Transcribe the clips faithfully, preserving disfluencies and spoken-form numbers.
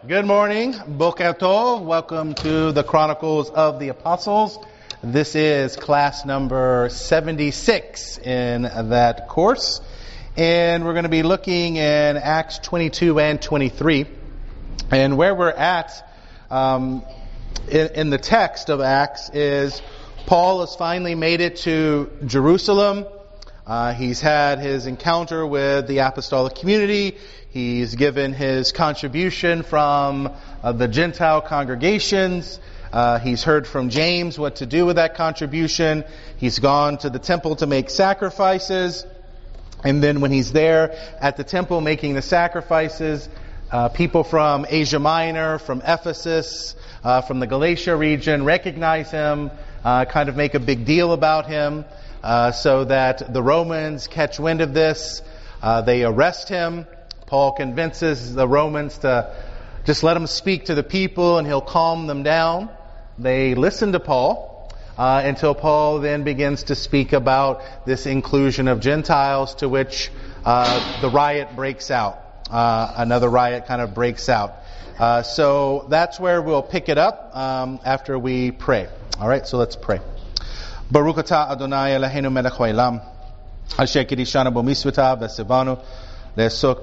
Good morning, Boker Tov. Welcome to the Chronicles of the Apostles. This is class number seventy-six in that course. And we're going to be looking in Acts twenty-two and twenty-three. And where we're at um, in, in the text of Acts is Paul has finally made it to Jerusalem. Uh, he's had his encounter with the apostolic community. He's given his contribution from uh, the Gentile congregations. Uh, he's heard from James what to do with that contribution. He's gone to the temple to make sacrifices. And then when he's there at the temple making the sacrifices, uh, people from Asia Minor, from Ephesus, uh, from the Galatia region recognize him, uh, kind of make a big deal about him, uh, so that the Romans catch wind of this. Uh, they arrest him. Paul convinces the Romans to just let him speak to the people and he'll calm them down. They listen to Paul uh, until Paul then begins to speak about this inclusion of Gentiles, to which uh, the riot breaks out. Uh, another riot kind of breaks out. Uh, so that's where we'll pick it up um, after we pray. All right, so let's pray. Baruch atah Adonai Eloheinu melech haolam asher kiddushanu b'mitzvotav v'tzivanu Blessed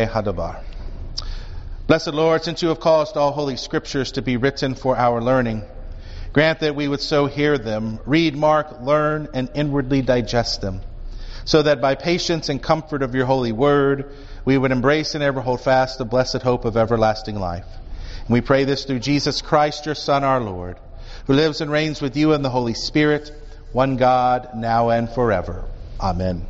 Lord, since you have caused all holy scriptures to be written for our learning, grant that we would so hear them, read, mark, learn, and inwardly digest them, so that by patience and comfort of your holy word, we would embrace and ever hold fast the blessed hope of everlasting life. And we pray this through Jesus Christ, your Son, our Lord, who lives and reigns with you in the Holy Spirit, one God, now and forever. Amen.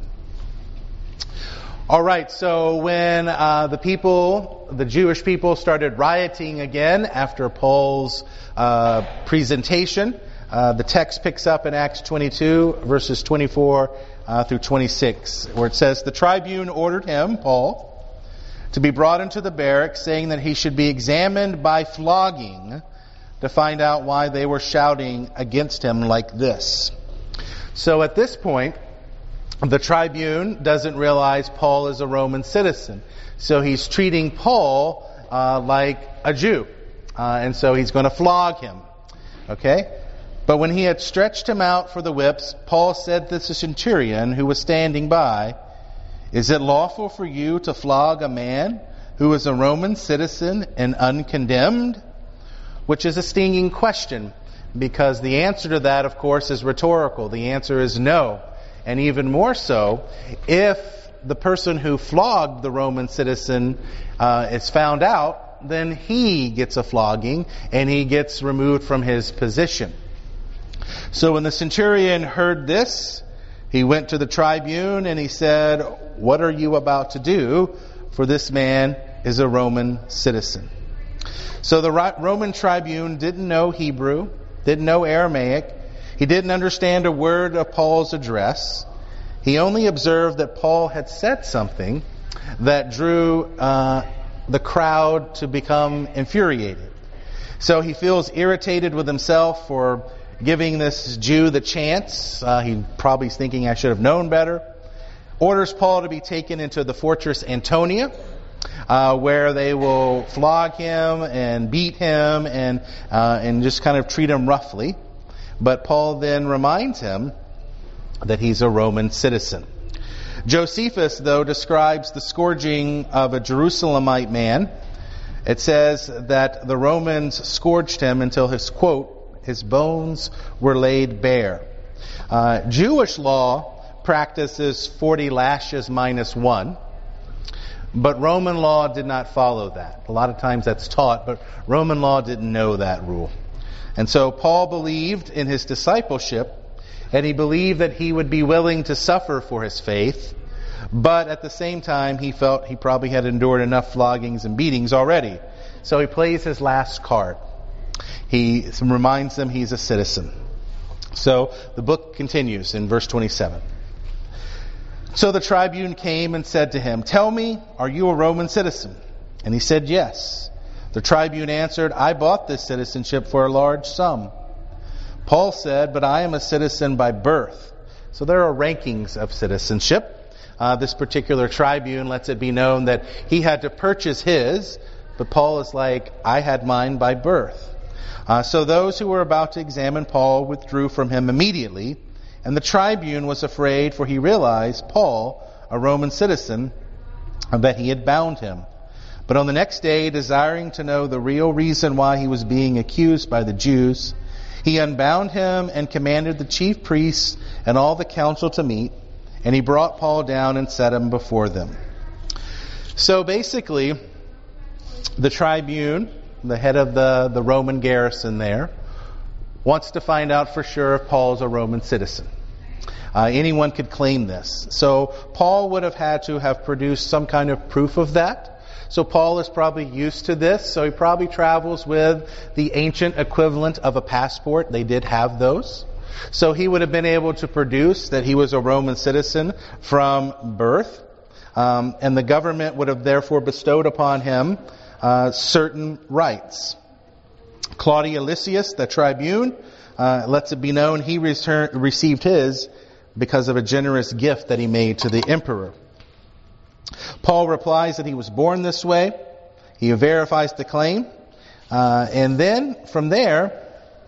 All right, so when uh, the people, the Jewish people, started rioting again after Paul's uh, presentation, uh, the text picks up in Acts twenty-two, verses twenty-four uh, through twenty-six, where it says, "The tribune ordered him, Paul, to be brought into the barracks, saying that he should be examined by flogging to find out why they were shouting against him like this." So at this point, the tribune doesn't realize Paul is a Roman citizen. So he's treating Paul uh, like a Jew. Uh, and so he's going to flog him. Okay? But when he had stretched him out for the whips, Paul said to the centurion who was standing by, "Is it lawful for you to flog a man who is a Roman citizen and uncondemned?" Which is a stinging question, because the answer to that, of course, is rhetorical. The answer is no. And even more so, if the person who flogged the Roman citizen uh, is found out, then he gets a flogging and he gets removed from his position. So when the centurion heard this, he went to the tribune and he said, "What are you about to do? For this man is a Roman citizen." So the Roman tribune didn't know Hebrew, didn't know Aramaic. He didn't understand a word of Paul's address. He only observed that Paul had said something that drew uh, the crowd to become infuriated. So he feels irritated with himself for giving this Jew the chance. Uh, he probably is thinking, "I should have known better." Orders Paul to be taken into the fortress Antonia, uh, where they will flog him and beat him and uh, and just kind of treat him roughly. But Paul then reminds him that he's a Roman citizen. Josephus, though, describes the scourging of a Jerusalemite man. It says that the Romans scourged him until his, quote, his bones were laid bare. Uh, Jewish law practices forty lashes minus one. But Roman law did not follow that. A lot of times that's taught, but Roman law didn't know that rule. And so Paul believed in his discipleship, and he believed that he would be willing to suffer for his faith, but at the same time he felt he probably had endured enough floggings and beatings already. So he plays his last card. He reminds them he's a citizen. So the book continues in verse twenty-seven. "So the tribune came and said to him, 'Tell me, are you a Roman citizen?' And he said, 'Yes.' The tribune answered, 'I bought this citizenship for a large sum.' Paul said, 'But I am a citizen by birth.'" So there are rankings of citizenship. Uh, this particular tribune lets it be known that he had to purchase his But Paul is like, I had mine by birth. Uh, so those who were about to examine Paul withdrew from him immediately, and the tribune was afraid, for he realized Paul, a Roman citizen, that he had bound him. But on the next day, desiring to know the real reason why he was being accused by the Jews, he unbound him and commanded the chief priests and all the council to meet, and he brought Paul down and set him before them. So basically, the tribune, the head of the, the Roman garrison there, wants to find out for sure if Paul is a Roman citizen. Uh, anyone could claim this. So Paul would have had to have produced some kind of proof of that. So Paul is probably used to this. So he probably travels with the ancient equivalent of a passport. They did have those. So he would have been able to produce that he was a Roman citizen from birth. Um, and the government would have therefore bestowed upon him uh, certain rights. Claudius Lysias, the tribune, uh, lets it be known he return, received his because of a generous gift that he made to the emperor. Paul replies that he was born this way. He verifies the claim. Uh, and then from there,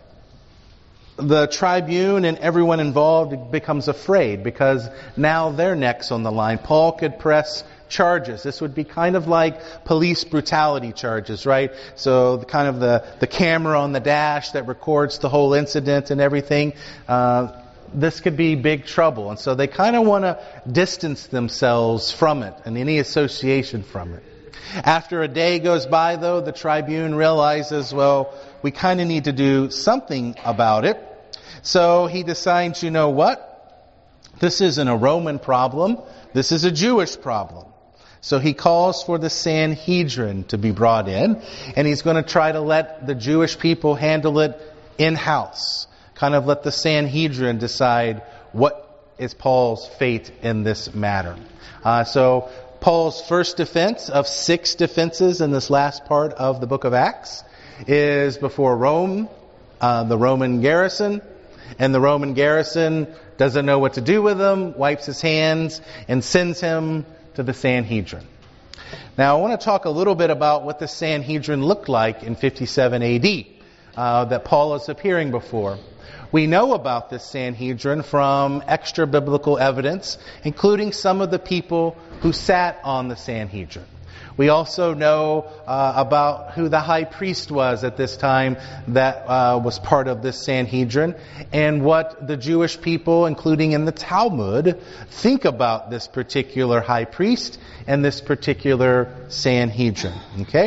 the tribune and everyone involved becomes afraid because now their neck's on the line. Paul could press charges. This would be kind of like police brutality charges, right? So the kind of the, the camera on the dash that records the whole incident and everything. Uh, this could be big trouble. And so they kind of want to distance themselves from it and any association from it. After a day goes by, though, the tribune realizes, well, we kind of need to do something about it. So he decides, you know what? This isn't a Roman problem. This is a Jewish problem. So he calls for the Sanhedrin to be brought in, and he's going to try to let the Jewish people handle it in-house. Kind of let the Sanhedrin decide what is Paul's fate in this matter. Uh, so Paul's first defense of six defenses in this last part of the book of Acts is before Rome, uh, the Roman garrison. And the Roman garrison doesn't know what to do with him, wipes his hands, and sends him to the Sanhedrin. Now, I want to talk a little bit about what the Sanhedrin looked like in fifty-seven A D uh, that Paul is appearing before. We know about this Sanhedrin from extra biblical evidence, including some of the people who sat on the Sanhedrin. We also know uh, about who the high priest was at this time that uh, was part of this Sanhedrin, and what the Jewish people, including in the Talmud, think about this particular high priest and this particular Sanhedrin. Okay?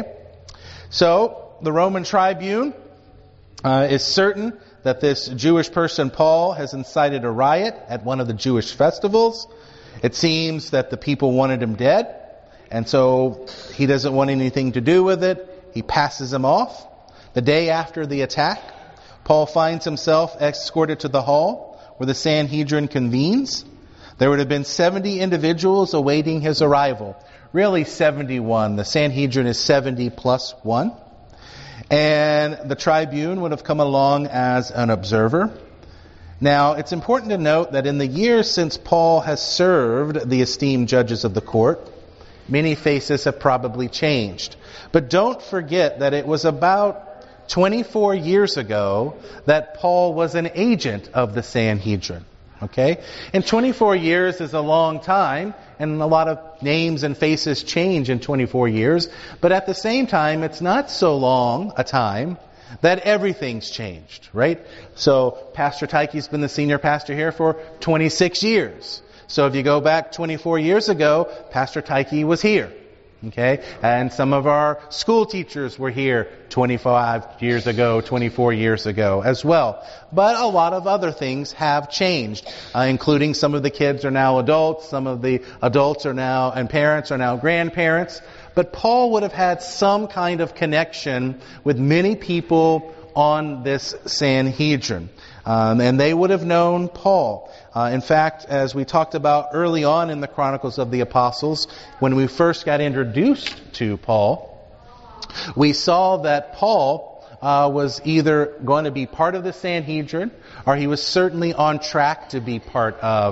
So, the Roman tribune uh, is certain that this Jewish person, Paul, has incited a riot at one of the Jewish festivals. It seems that the people wanted him dead. And so he doesn't want anything to do with it. He passes him off. The day after the attack, Paul finds himself escorted to the hall where the Sanhedrin convenes. There would have been seventy individuals awaiting his arrival. Really seventy-one. The Sanhedrin is seventy plus one. And the tribune would have come along as an observer. Now, it's important to note that in the years since Paul has served the esteemed judges of the court, many faces have probably changed. But don't forget that it was about twenty-four years ago that Paul was an agent of the Sanhedrin. Okay? And twenty-four years is a long time, and a lot of names and faces change in twenty-four years. But at the same time, it's not so long a time that everything's changed, right? So Pastor Tyke's been the senior pastor here for twenty-six years. So if you go back twenty-four years ago, Pastor Tyke was here. Okay? And some of our school teachers were here twenty-five years ago, twenty-four years ago as well. But a lot of other things have changed, uh, including some of the kids are now adults, some of the adults are now, and parents are now grandparents. But Paul would have had some kind of connection with many people on this Sanhedrin. Um, and they would have known Paul. Uh, in fact, as we talked about early on in the Chronicles of the Apostles, when we first got introduced to Paul, we saw that Paul uh, was either going to be part of the Sanhedrin, or he was certainly on track to be part of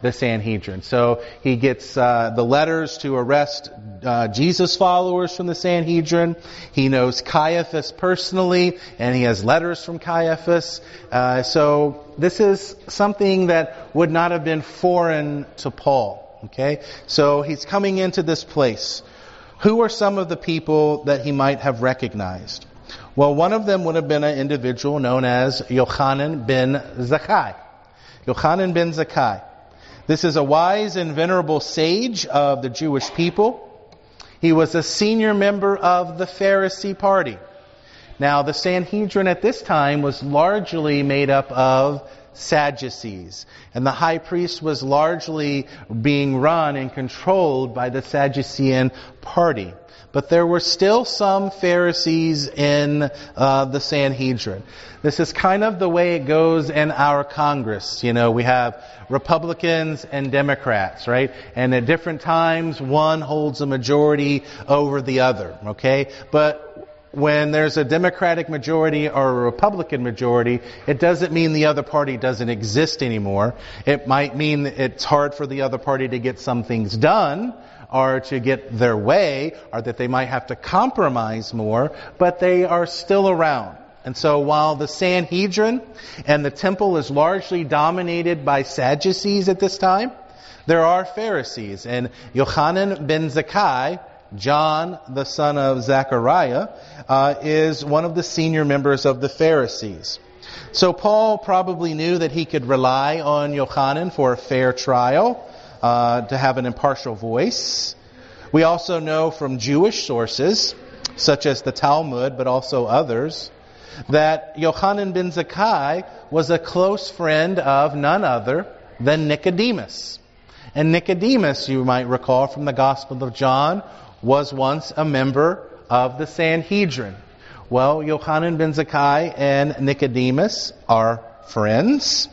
the Sanhedrin. So he gets uh, the letters to arrest uh, Jesus followers from the Sanhedrin. He knows Caiaphas personally, and he has letters from Caiaphas. Uh, so this is something that would not have been foreign to Paul. Okay, so he's coming into this place. Who are some of the people that he might have recognized? Well, one of them would have been an individual known as Yochanan ben Zakkai. Yochanan ben Zakkai. This is a wise and venerable sage of the Jewish people. He was a senior member of the Pharisee party. Now, the Sanhedrin at this time was largely made up of Sadducees. And the high priest was largely being run and controlled by the Sadducean party. But there were still some Pharisees in uh, the Sanhedrin. This is kind of the way it goes in our Congress. You know, we have Republicans and Democrats, right? And at different times, one holds a majority over the other, okay? But when there's a Democratic majority or a Republican majority, it doesn't mean the other party doesn't exist anymore. It might mean that it's hard for the other party to get some things done or to get their way, or that they might have to compromise more, but they are still around. And so while the Sanhedrin and the temple is largely dominated by Sadducees at this time, there are Pharisees. And Yochanan ben Zakkai, John, the son of Zechariah, uh, is one of the senior members of the Pharisees. So Paul probably knew that he could rely on Yochanan for a fair trial, uh, to have an impartial voice. We also know from Jewish sources, such as the Talmud, but also others, that Yochanan ben Zakkai was a close friend of none other than Nicodemus. And Nicodemus, you might recall from the Gospel of John, was once a member of the Sanhedrin. Well, Yochanan ben Zakkai and Nicodemus are friends.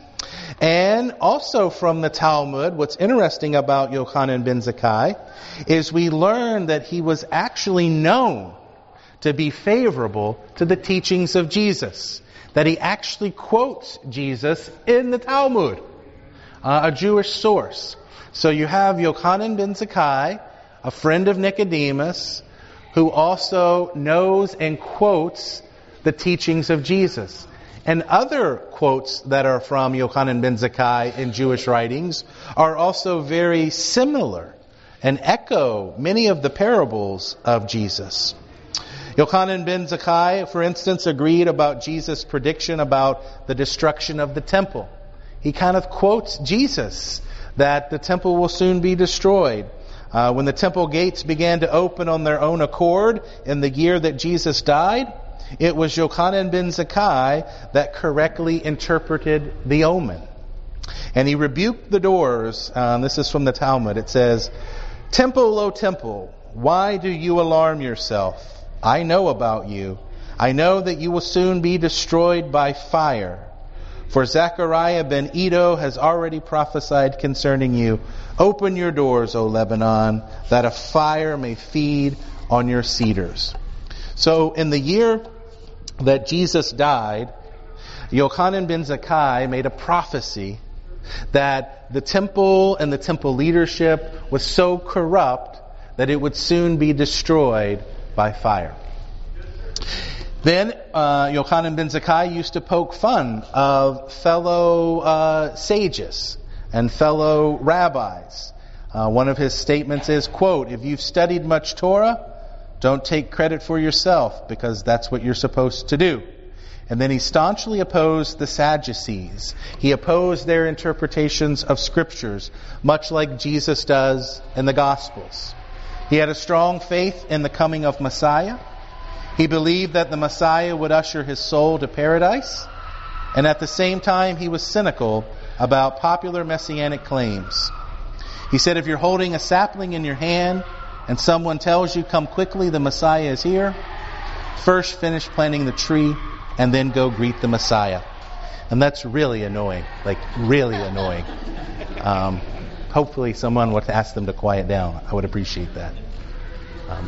And also from the Talmud, what's interesting about Yochanan ben Zakkai is we learn that he was actually known to be favorable to the teachings of Jesus. That he actually quotes Jesus in the Talmud, uh, a Jewish source. So you have Yochanan ben Zakkai, a friend of Nicodemus, who also knows and quotes the teachings of Jesus. And other quotes that are from Yochanan ben Zakkai in Jewish writings are also very similar and echo many of the parables of Jesus. Yochanan ben Zakkai, for instance, agreed about Jesus' prediction about the destruction of the temple. He kind of quotes Jesus that the temple will soon be destroyed. Uh, when the temple gates began to open on their own accord in the year that Jesus died, it was Yochanan ben Zakkai that correctly interpreted the omen. And he rebuked the doors. Uh, this is from the Talmud. It says, "Temple, O temple, why do you alarm yourself? I know about you. I know that you will soon be destroyed by fire. For Zechariah ben Iddo has already prophesied concerning you. Open your doors, O Lebanon, that a fire may feed on your cedars." So in the year that Jesus died, Yochanan ben Zakkai made a prophecy that the temple and the temple leadership was so corrupt that it would soon be destroyed by fire. Then uh, Yochanan ben Zakkai used to poke fun of fellow uh, sages and fellow rabbis. Uh, one of his statements is, quote, "If you've studied much Torah, don't take credit for yourself, because that's what you're supposed to do." And then he staunchly opposed the Sadducees. He opposed their interpretations of scriptures, much like Jesus does in the Gospels. He had a strong faith in the coming of Messiah. He believed that the Messiah would usher his soul to paradise. And at the same time, he was cynical about popular messianic claims. He said, if you're holding a sapling in your hand and someone tells you, "Come quickly, the Messiah is here," first finish planting the tree and then go greet the Messiah. And that's really annoying, like really annoying. Um, hopefully someone would ask them to quiet down. I would appreciate that. Um,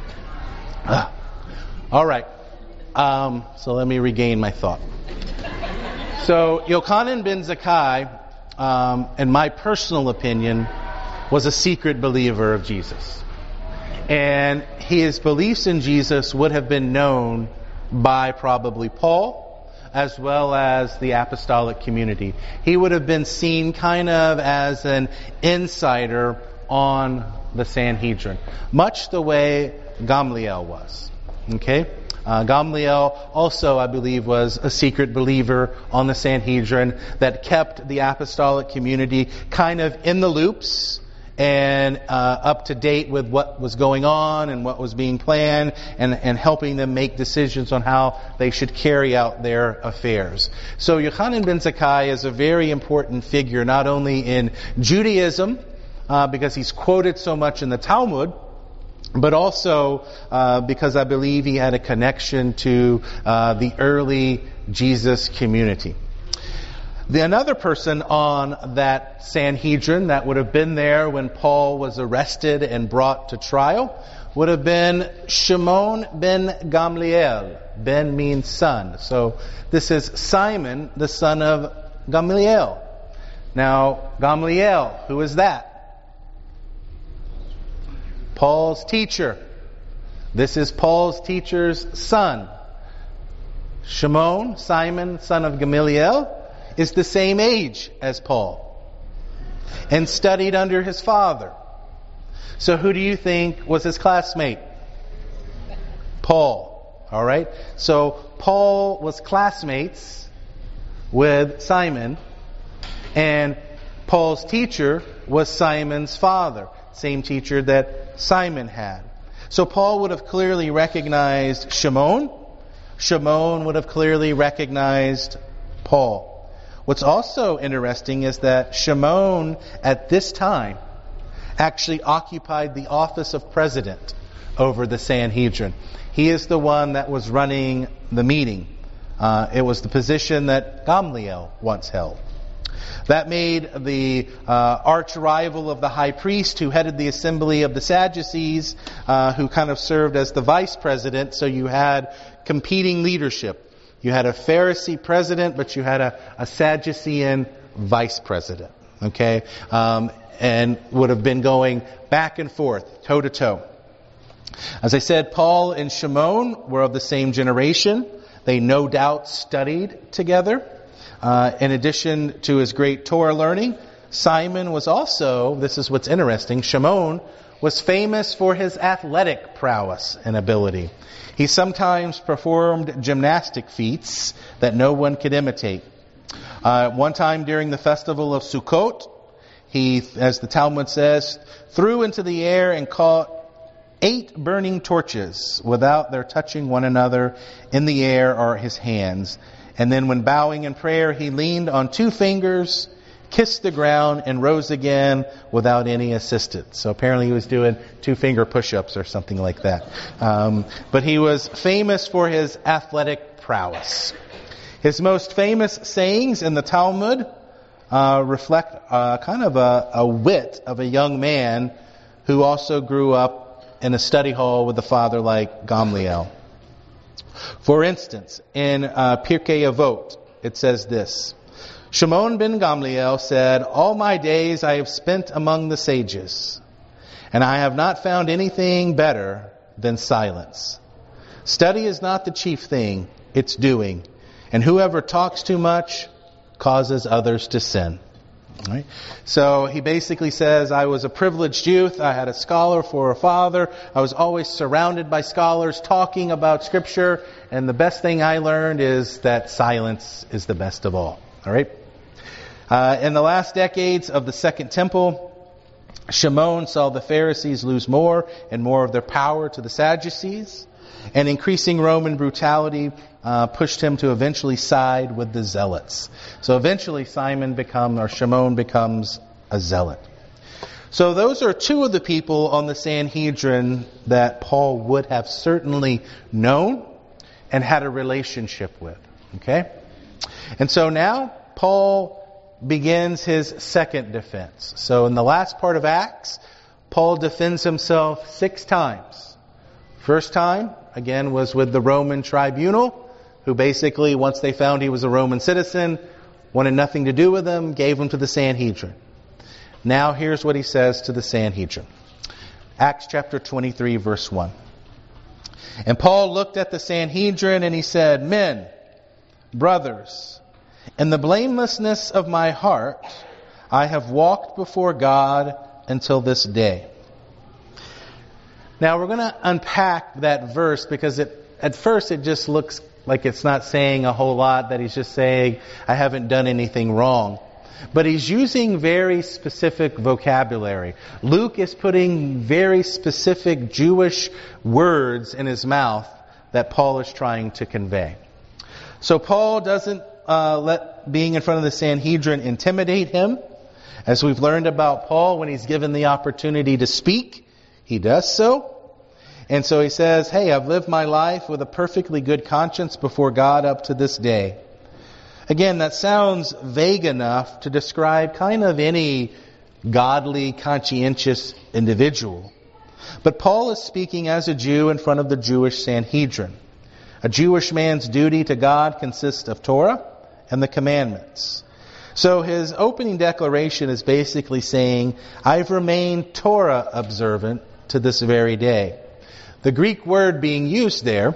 ah. All right. Um, so let me regain my thought. So Yochanan ben Zakkai um, in my personal opinion, was a secret believer of Jesus. And his beliefs in Jesus would have been known by probably Paul, as well as the apostolic community. He would have been seen kind of as an insider on the Sanhedrin, much the way Gamliel was. Okay? Uh, Gamliel also, I believe, was a secret believer on the Sanhedrin that kept the apostolic community kind of in the loops and uh, up to date with what was going on and what was being planned, and, and helping them make decisions on how they should carry out their affairs. So Yochanan ben Zakkai is a very important figure, not only in Judaism, uh, because he's quoted so much in the Talmud, but also uh, because I believe he had a connection to uh, the early Jesus community. The another person on that Sanhedrin that would have been there when Paul was arrested and brought to trial would have been Shimon ben Gamliel. Ben means son. So this is Simon, the son of Gamliel. Now, Gamliel, who is that? Paul's teacher. This is Paul's teacher's son. Shimon, Simon, son of Gamaliel, is the same age as Paul and studied under his father. So who do you think was his classmate? Paul. All right? So Paul was classmates with Simon, and Paul's teacher was Simon's father, same teacher that Simon had. So Paul would have clearly recognized Shimon. Shimon would have clearly recognized Paul. What's also interesting is that Shimon, at this time, actually occupied the office of president over the Sanhedrin. He is the one that was running the meeting. Uh, it was the position that Gamliel once held. That made the uh, arch rival of the high priest, who headed the assembly of the Sadducees, uh, who kind of served as the vice president. So you had competing leadership. You had a Pharisee president, but you had a, a Sadducean vice president. Okay? Um, and would have been going back and forth, toe to toe. As I said, Paul and Shimon were of the same generation. They no doubt studied together. Uh, in addition to his great Torah learning, Simon was also, this is what's interesting, Shimon was famous for his athletic prowess and ability. He sometimes performed gymnastic feats that no one could imitate. Uh, one time during the festival of Sukkot, he, as the Talmud says, threw into the air and caught eight burning torches without their touching one another in the air or his hands. And then when bowing in prayer, he leaned on two fingers, kissed the ground, and rose again without any assistance. So apparently he was doing two-finger push-ups or something like that. Um, but he was famous for his athletic prowess. His most famous sayings in the Talmud uh, reflect uh, kind of a, a wit of a young man who also grew up in a study hall with a father like Gamliel. For instance, in uh, Pirkei Avot, it says this: Shimon ben Gamliel said, "All my days I have spent among the sages, and I have not found anything better than silence. Study is not the chief thing, it's doing. And whoever talks too much causes others to sin." All right? So he basically says, I was a privileged youth. I had a scholar for a father. I was always surrounded by scholars talking about Scripture. And the best thing I learned is that silence is the best of all. All right? Uh, in the last decades of the Second Temple, Shimon saw the Pharisees lose more and more of their power to the Sadducees. And increasing Roman brutality uh, pushed him to eventually side with the zealots. So eventually Simon becomes, or Shimon becomes a zealot. So those are two of the people on the Sanhedrin that Paul would have certainly known and had a relationship with. Okay? And so now Paul begins his second defense. So in the last part of Acts, Paul defends himself six times. First time, again, was with the Roman tribunal, who basically, once they found he was a Roman citizen, wanted nothing to do with them, gave them to the Sanhedrin. Now here's what he says to the Sanhedrin. Acts chapter twenty-three, verse one. And Paul looked at the Sanhedrin and he said, "Men, brothers, in the blamelessness of my heart, I have walked before God until this day." Now we're going to unpack that verse because it, at first it just looks like it's not saying a whole lot, that he's just saying, I haven't done anything wrong. But he's using very specific vocabulary. Luke is putting very specific Jewish words in his mouth that Paul is trying to convey. So Paul doesn't uh, let being in front of the Sanhedrin intimidate him. As we've learned about Paul, when he's given the opportunity to speak, he does so. And so he says, hey, I've lived my life with a perfectly good conscience before God up to this day. Again, that sounds vague enough to describe kind of any godly, conscientious individual. But Paul is speaking as a Jew in front of the Jewish Sanhedrin. A Jewish man's duty to God consists of Torah and the commandments. So his opening declaration is basically saying, I've remained Torah observant to this very day. The Greek word being used there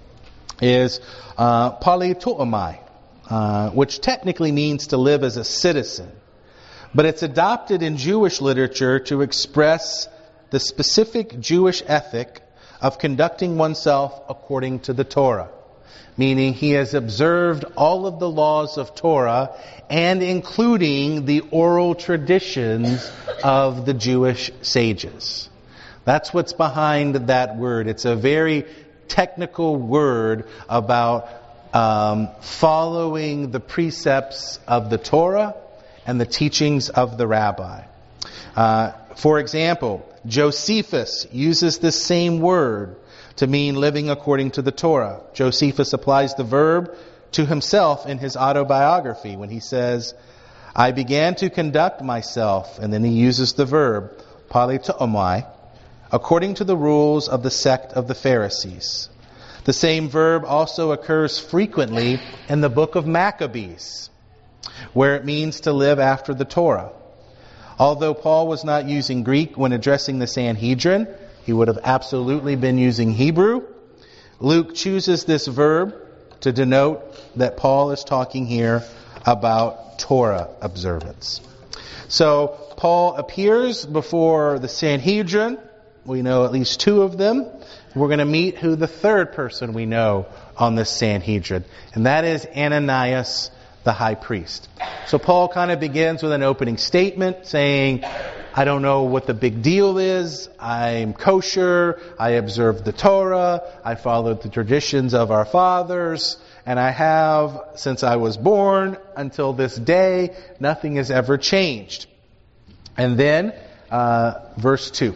is uh, politeuomai, uh, which technically means to live as a citizen. But it's adopted in Jewish literature to express the specific Jewish ethic of conducting oneself according to the Torah. Meaning he has observed all of the laws of Torah and including the oral traditions of the Jewish sages. That's what's behind that word. It's a very technical word about um, following the precepts of the Torah and the teachings of the rabbi. Uh, for example, Josephus uses this same word to mean living according to the Torah. Josephus applies the verb to himself in his autobiography when he says, I began to conduct myself, and then he uses the verb, politeuomai, according to the rules of the sect of the Pharisees. The same verb also occurs frequently in the book of Maccabees, where it means to live after the Torah. Although Paul was not using Greek when addressing the Sanhedrin, he would have absolutely been using Hebrew. Luke chooses this verb to denote that Paul is talking here about Torah observance. So Paul appears before the Sanhedrin. We know at least two of them. We're going to meet who the third person we know on this Sanhedrin, and that is Ananias, the high priest. So Paul kind of begins with an opening statement saying, I don't know what the big deal is. I'm kosher. I observe the Torah. I follow the traditions of our fathers. And I have, since I was born until this day, nothing has ever changed. And then, uh, verse two.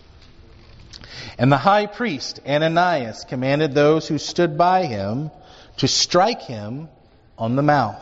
And the high priest, Ananias, commanded those who stood by him to strike him on the mouth.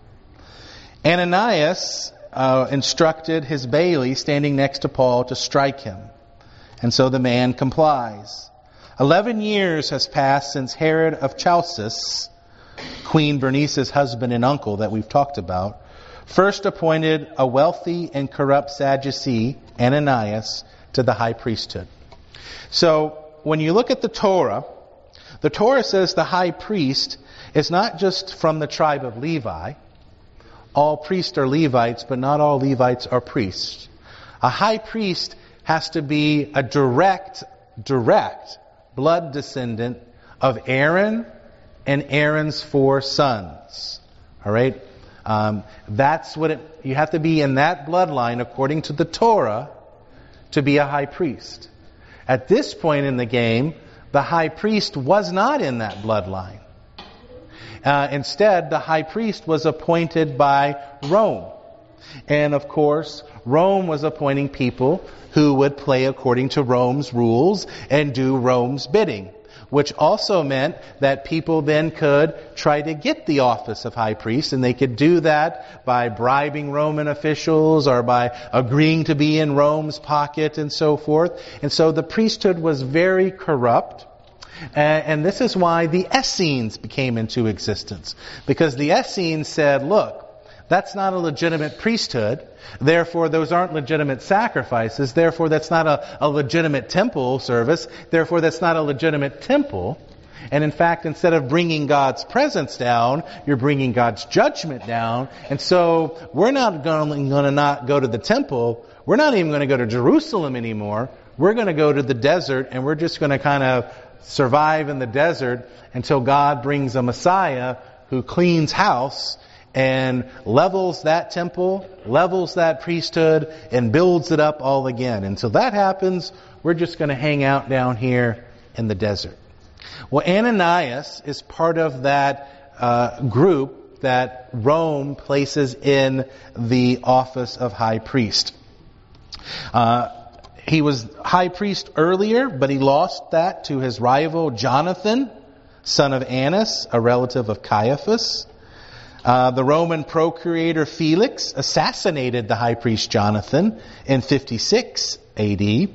Ananias uh, instructed his bailey standing next to Paul to strike him. And so the man complies. Eleven years has passed since Herod of Chalcis, Queen Bernice's husband and uncle that we've talked about, first appointed a wealthy and corrupt Sadducee, Ananias, to the high priesthood. So when you look at the Torah, the Torah says the high priest is not just from the tribe of Levi. All priests are Levites, but not all Levites are priests. A high priest has to be a direct, direct blood descendant of Aaron and Aaron's four sons. All right? Um, that's what it, you have to be in that bloodline according to the Torah to be a high priest. At this point in the game, the high priest was not in that bloodline. Uh, instead, the high priest was appointed by Rome. And of course, Rome was appointing people who would play according to Rome's rules and do Rome's bidding. Which also meant that people then could try to get the office of high priest, and they could do that by bribing Roman officials or by agreeing to be in Rome's pocket and so forth. And so the priesthood was very corrupt. And this is why the Essenes became into existence. Because the Essenes said, look, That's not a legitimate priesthood. Therefore, those aren't legitimate sacrifices. Therefore, that's not a, a legitimate temple service. Therefore, that's not a legitimate temple. And in fact, instead of bringing God's presence down, you're bringing God's judgment down. And so we're not going to not go to the temple. We're not even going to go to Jerusalem anymore. We're going to go to the desert, and we're just going to kind of survive in the desert until God brings a Messiah who cleans house and levels that temple, levels that priesthood, and builds it up all again. Until that happens, we're just going to hang out down here in the desert. Well, Ananias is part of that uh, group that Rome places in the office of high priest. Uh, he was high priest earlier, but he lost that to his rival Jonathan, son of Annas, a relative of Caiaphas. Uh, the Roman procurator Felix assassinated the high priest Jonathan in fifty-six A D.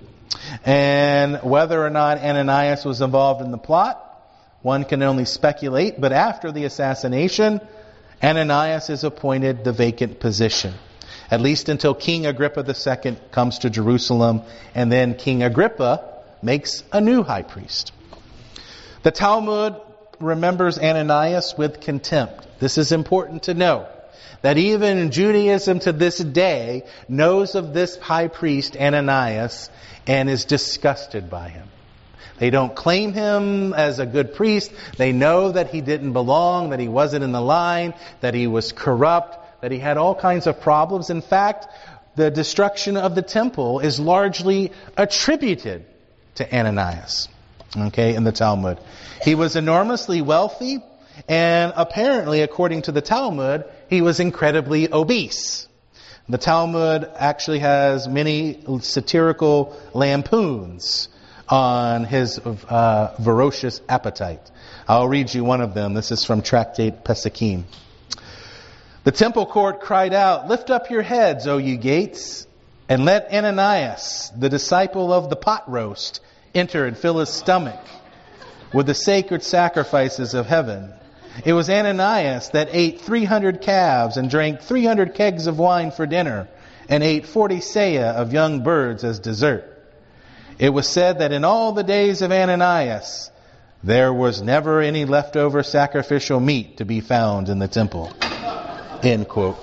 And whether or not Ananias was involved in the plot, one can only speculate. But after the assassination, Ananias is appointed the vacant position, at least until King Agrippa the Second comes to Jerusalem, and then King Agrippa makes a new high priest. The Talmud remembers Ananias with contempt. This is important to know, that even Judaism to this day knows of this high priest Ananias and is disgusted by him. They don't claim him as a good priest. They know that he didn't belong, that he wasn't in the line, that he was corrupt, that he had all kinds of problems. In fact, the destruction of the temple is largely attributed to Ananias, okay, in the Talmud. He was enormously wealthy, and apparently, according to the Talmud, he was incredibly obese. The Talmud actually has many satirical lampoons on his uh, ferocious appetite. I'll read you one of them. This is from Tractate Pesakim. The temple court cried out, "Lift up your heads, O you gates, and let Ananias, the disciple of the pot roast, enter and fill his stomach with the sacred sacrifices of heaven. It was Ananias that ate three hundred calves and drank three hundred kegs of wine for dinner and ate forty seah of young birds as dessert. It was said that in all the days of Ananias, there was never any leftover sacrificial meat to be found in the temple." End quote.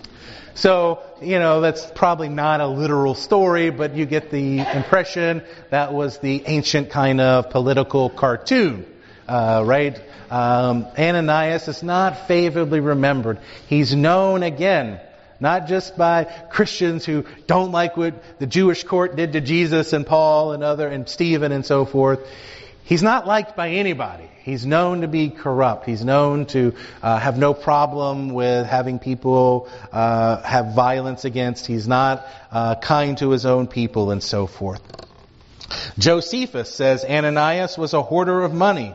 So, you know, that's probably not a literal story, but you get the impression that was the ancient kind of political cartoon, uh, right? Um, Ananias is not favorably remembered. He's known again, not just by Christians who don't like what the Jewish court did to Jesus and Paul and other and Stephen and so forth. He's not liked by anybody. He's known to be corrupt. He's known to uh, have no problem with having people uh, have violence against. He's not uh, kind to his own people and so forth. Josephus says Ananias was a hoarder of money,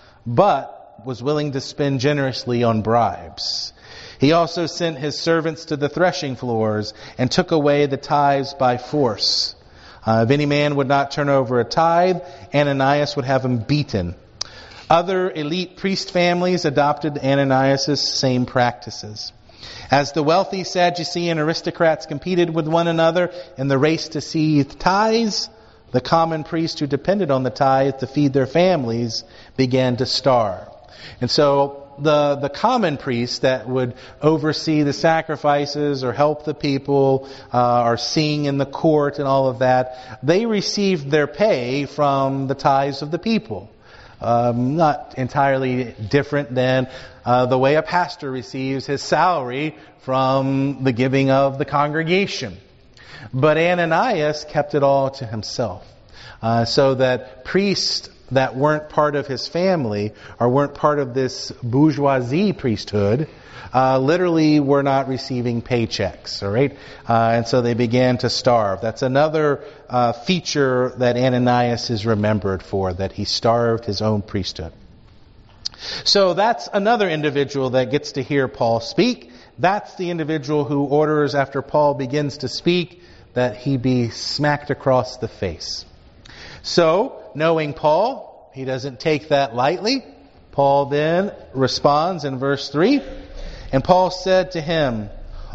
but was willing to spend generously on bribes. He also sent his servants to the threshing floors and took away the tithes by force. Uh, if any man would not turn over a tithe, Ananias would have him beaten. Other elite priest families adopted Ananias' same practices. As the wealthy Sadducean aristocrats competed with one another in the race to seize tithes, the common priests who depended on the tithe to feed their families began to starve. And so the the common priests that would oversee the sacrifices or help the people uh, or sing in the court and all of that, they received their pay from the tithes of the people. Um, not entirely different than uh, the way a pastor receives his salary from the giving of the congregation. But Ananias kept it all to himself. Uh, so that priests that weren't part of his family or weren't part of this bourgeoisie priesthood uh, literally were not receiving paychecks, all right? Uh, and so they began to starve. That's another uh, feature that Ananias is remembered for, that he starved his own priesthood. So that's another individual that gets to hear Paul speak. That's the individual who orders, after Paul begins to speak, that he be smacked across the face. So, knowing Paul, he doesn't take that lightly. Paul then responds in verse three. And Paul said to him,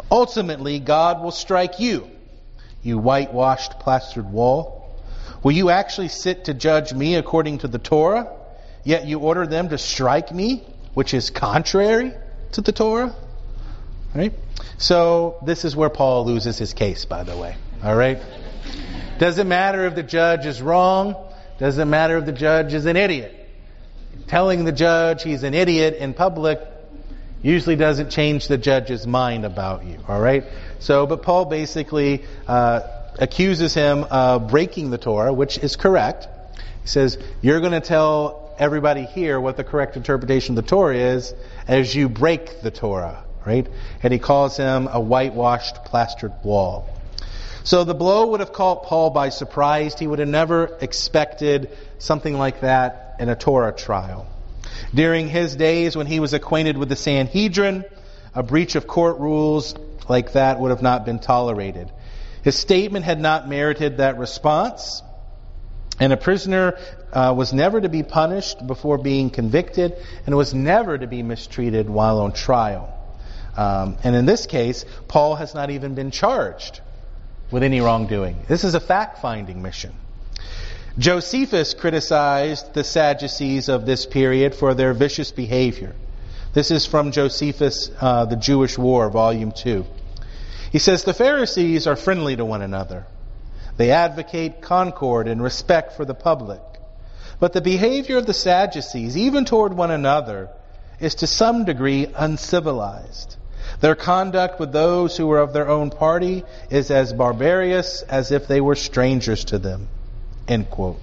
Ultimately, God will strike you, you whitewashed, plastered wall. Will you actually sit to judge me according to the Torah, yet you order them to strike me, which is contrary to the Torah? Right? So this is where Paul loses his case, by the way. All right? Doesn't matter if the judge is wrong. Doesn't matter if the judge is an idiot. Telling the judge he's an idiot in public usually doesn't change the judge's mind about you. All right? So, but Paul basically uh, accuses him of breaking the Torah, which is correct. He says, you're going to tell everybody here what the correct interpretation of the Torah is as you break the Torah. Right? And he calls him a whitewashed, plastered wall. So the blow would have caught Paul by surprise. He would have never expected something like that in a Torah trial. During his days when he was acquainted with the Sanhedrin, a breach of court rules like that would have not been tolerated. His statement had not merited that response. And a prisoner uh, was never to be punished before being convicted, and was never to be mistreated while on trial. Um, and in this case, Paul has not even been charged with any wrongdoing. This is a fact-finding mission. Josephus criticized the Sadducees of this period for their vicious behavior. This is from Josephus, uh, The Jewish War, Volume two. He says, the Pharisees are friendly to one another. They advocate concord and respect for the public. But the behavior of the Sadducees, even toward one another, is to some degree uncivilized. Their conduct with those who are of their own party is as barbarous as if they were strangers to them. End quote.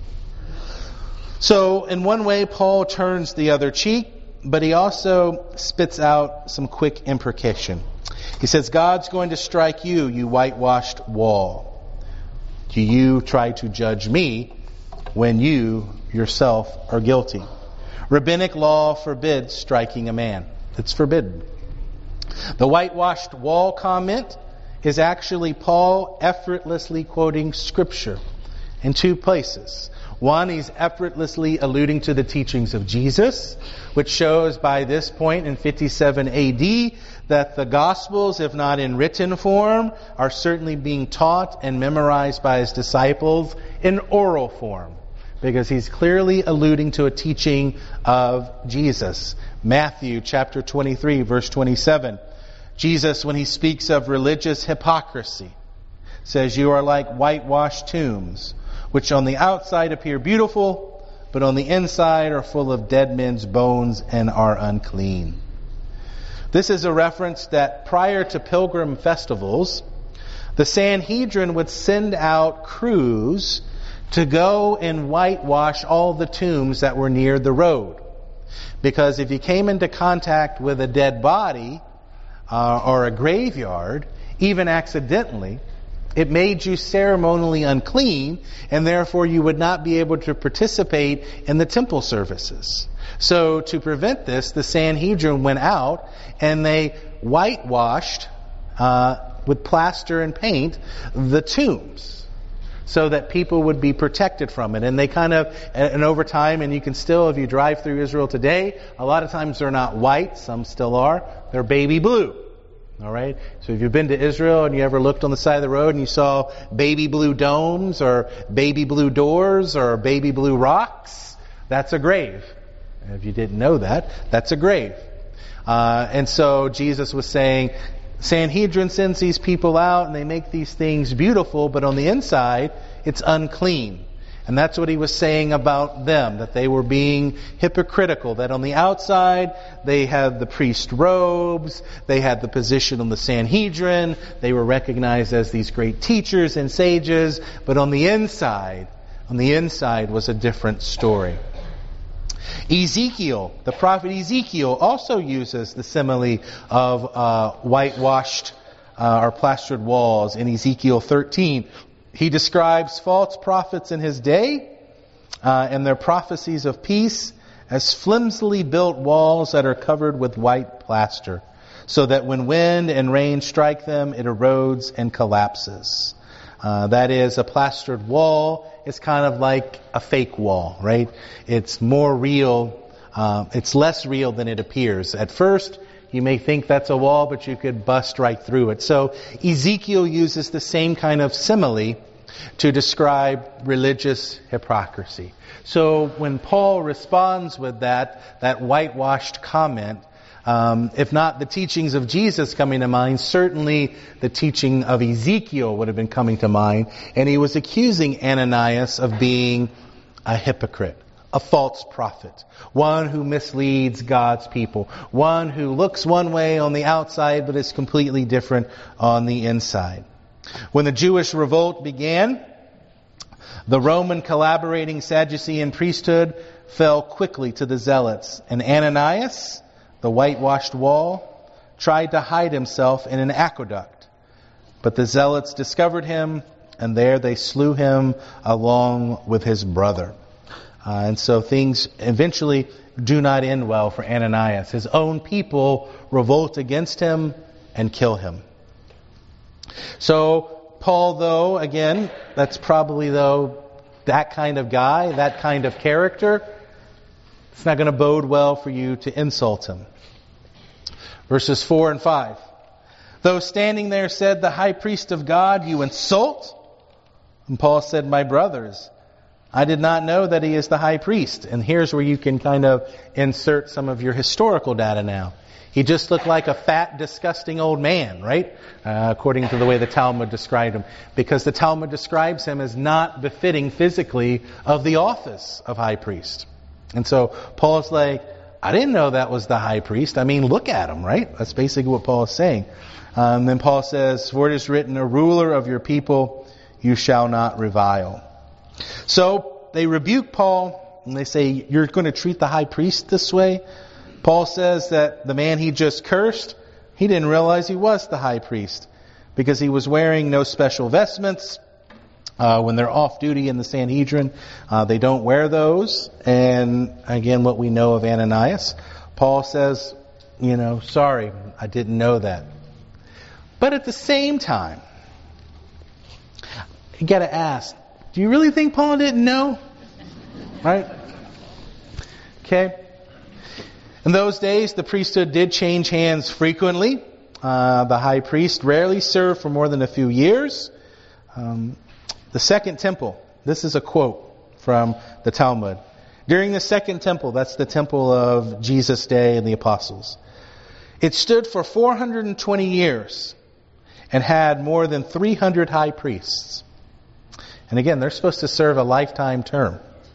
So, in one way, Paul turns the other cheek, but he also spits out some quick imprecation. He says, God's going to strike you, you whitewashed wall. Do you try to judge me when you yourself are guilty? Rabbinic law forbids striking a man. It's forbidden. The whitewashed wall comment is actually Paul effortlessly quoting Scripture in two places. One, he's effortlessly alluding to the teachings of Jesus, which shows by this point in fifty-seven A D that the Gospels, if not in written form, are certainly being taught and memorized by his disciples in oral form, because he's clearly alluding to a teaching of Jesus. Matthew chapter twenty-three, verse twenty-seven. Jesus, when he speaks of religious hypocrisy, says, you are like whitewashed tombs, which on the outside appear beautiful, but on the inside are full of dead men's bones and are unclean. This is a reference that prior to pilgrim festivals, the Sanhedrin would send out crews to go and whitewash all the tombs that were near the road. Because if you came into contact with a dead body uh, or a graveyard, even accidentally, it made you ceremonially unclean, and therefore you would not be able to participate in the temple services. So to prevent this, the Sanhedrin went out and they whitewashed uh, with plaster and paint the tombs, so that people would be protected from it. And they kind of, and over time, and you can still, if you drive through Israel today, a lot of times they're not white, some still are, they're baby blue. All right? So if you've been to Israel and you ever looked on the side of the road and you saw baby blue domes or baby blue doors or baby blue rocks, that's a grave. And if you didn't know that, that's a grave. Uh, and so Jesus was saying, Sanhedrin sends these people out and they make these things beautiful, but on the inside, it's unclean. And that's what he was saying about them, that they were being hypocritical, that on the outside, they had the priest robes, they had the position on the Sanhedrin, they were recognized as these great teachers and sages, but on the inside, on the inside was a different story. Ezekiel, the prophet Ezekiel, also uses the simile of uh, whitewashed uh, or plastered walls in Ezekiel thirteen. He describes false prophets in his day uh, and their prophecies of peace as flimsily built walls that are covered with white plaster, so that when wind and rain strike them, it erodes and collapses. Uh, that is, a plastered wall is kind of like a fake wall, right? It's more real, uh, it's less real than it appears. At first, You may think that's a wall, but you could bust right through it. So Ezekiel uses the same kind of simile to describe religious hypocrisy. So when Paul responds with that, that whitewashed comment, um, if not the teachings of Jesus coming to mind, certainly the teaching of Ezekiel would have been coming to mind. And he was accusing Ananias of being a hypocrite, a false prophet, one who misleads God's people, one who looks one way on the outside but is completely different on the inside. When the Jewish revolt began, the Roman collaborating Sadducean priesthood fell quickly to the Zealots, and Ananias, the whitewashed wall, tried to hide himself in an aqueduct. But the Zealots discovered him, and there they slew him along with his brother. Uh, and so things eventually do not end well for Ananias. His own people revolt against him and kill him. So Paul, though, again, that's probably, though, that kind of guy, that kind of character. It's not going to bode well for you to insult him. Verses four and five. Though standing there said the high priest of God, you insult? And Paul said, my brothers, I did not know that he is the high priest. And here's where you can kind of insert some of your historical data now. He just looked like a fat, disgusting old man, right? Uh, according to the way the Talmud described him. Because the Talmud describes him as not befitting physically of the office of high priest. And so Paul's like, I didn't know that was the high priest. I mean, look at him, right? That's basically what Paul is saying. Um, then Paul says, for it is written, a ruler of your people you shall not revile. So they rebuke Paul and they say, you're going to treat the high priest this way? Paul says that the man he just cursed, he didn't realize he was the high priest because he was wearing no special vestments. Uh, when they're off duty in the Sanhedrin, uh, they don't wear those. And again, what we know of Ananias, Paul says, you know, sorry, I didn't know that. But at the same time, you got to ask, do you really think Paul didn't know? Right? Okay. In those days, the priesthood did change hands frequently. Uh, the high priest rarely served for more than a few years. Um, the second temple, this is a quote from the Talmud. During the second temple, that's the temple of Jesus' day and the apostles, it stood for four hundred twenty years and had more than three hundred high priests. And again, they're supposed to serve a lifetime term.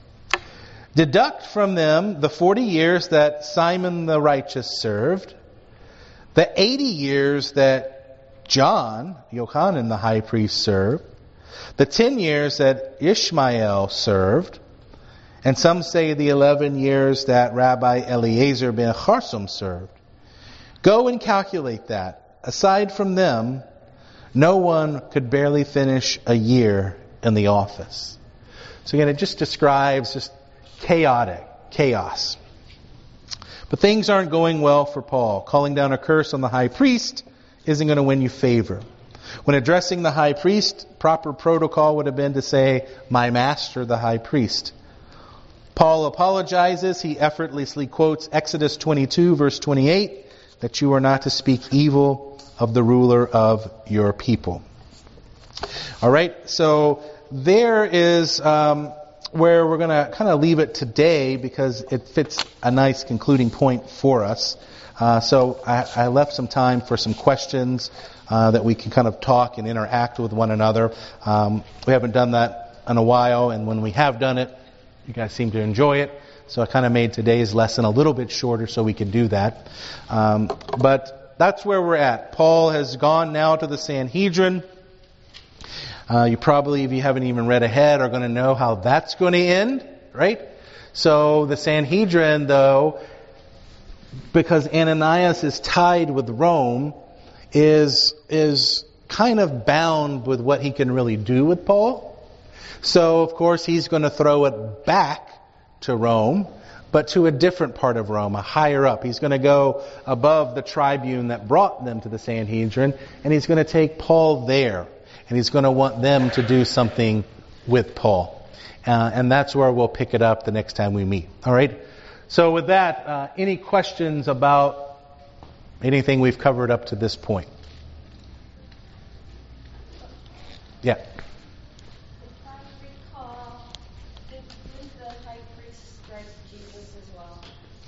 Deduct from them the forty years that Simon the righteous served, the eighty years that John, Yochanan the high priest, served, the ten years that Ishmael served, and some say the eleven years that Rabbi Eliezer ben Charsum served. Go and calculate that. Aside from them, no one could barely finish a year in the office. So again, it just describes just chaotic, chaos. But things aren't going well for Paul. Calling down a curse on the high priest isn't going to win you favor. When addressing the high priest, proper protocol would have been to say, my master, the high priest. Paul apologizes. He effortlessly quotes Exodus twenty-two, verse twenty-eight, that you are not to speak evil of the ruler of your people. All right, so there is um, where we're going to kind of leave it today because it fits a nice concluding point for us. Uh, so I, I left some time for some questions uh, that we can kind of talk and interact with one another. Um, we haven't done that in a while, and when we have done it, you guys seem to enjoy it. So I kind of made today's lesson a little bit shorter so we can do that. Um, but that's where we're at. Paul has gone now to the Sanhedrin. Uh, you probably, if you haven't even read ahead, are going to know how that's going to end, right? So the Sanhedrin, though, because Ananias is tied with Rome, is is kind of bound with what he can really do with Paul. So, of course, he's going to throw it back to Rome, but to a different part of Rome, a higher up. He's going to go above the tribune that brought them to the Sanhedrin, and he's going to take Paul there. And he's going to want them to do something with Paul. Uh, and that's where we'll pick it up the next time we meet. All right? So with that, uh, any questions about Anything we've covered up to this point? Yeah. If I recall, did the high priest strike Jesus as well?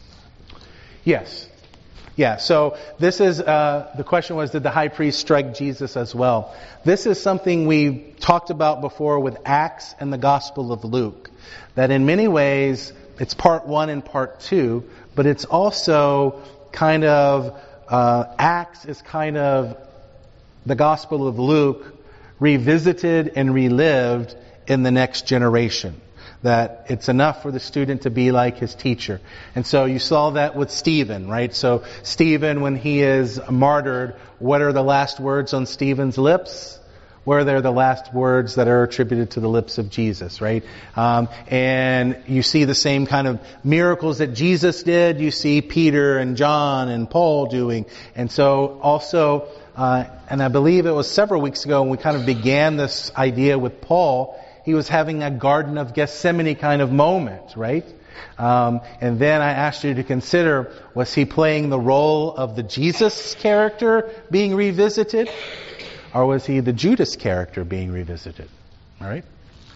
Yes. Yeah, so this is, uh, the question was, did the high priest strike Jesus as well? This is something we talked about before with Acts and the Gospel of Luke. That in many ways, it's part one and part two, but it's also kind of, uh, Acts is kind of the Gospel of Luke revisited and relived in the next generation. That it's enough for the student to be like his teacher. And so you saw that with Stephen, right? So Stephen, when he is martyred, what are the last words on Stephen's lips? Where they're the last words that are attributed to the lips of Jesus, right? Um, and you see the same kind of miracles that Jesus did. You see Peter and John and Paul doing. And so also, uh, and I believe it was several weeks ago when we kind of began this idea with Paul, he was having a Garden of Gethsemane kind of moment, right? Um, and then I asked you to consider, was he playing the role of the Jesus character being revisited? Or was he the Judas character being revisited? All right?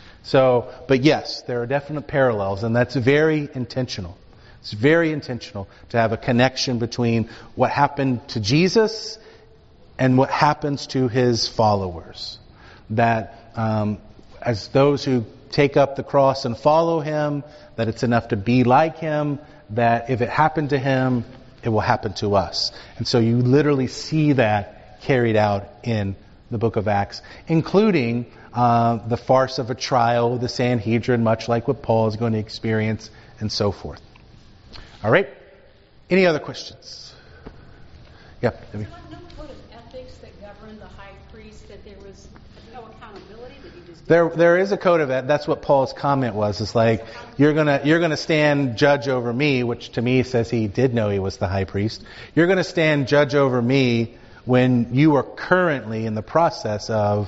So, but yes, there are definite parallels, and that's very intentional. It's very intentional to have a connection between what happened to Jesus and what happens to his followers. That, um, as those who take up the cross and follow him, that it's enough to be like him, that if it happened to him, it will happen to us. And so you literally see that carried out in the book of Acts, including uh, the farce of a trial, the Sanhedrin, much like what Paul is going to experience, and so forth. All right? Any other questions? Yeah. Was there no code of ethics that governed the high priest, that there was no accountability, that he just... There, there is a code of that. That's what Paul's comment was. It's like, you're gonna, you're gonna stand judge over me, which to me says he did know he was the high priest. You're gonna stand judge over me when you are currently in the process of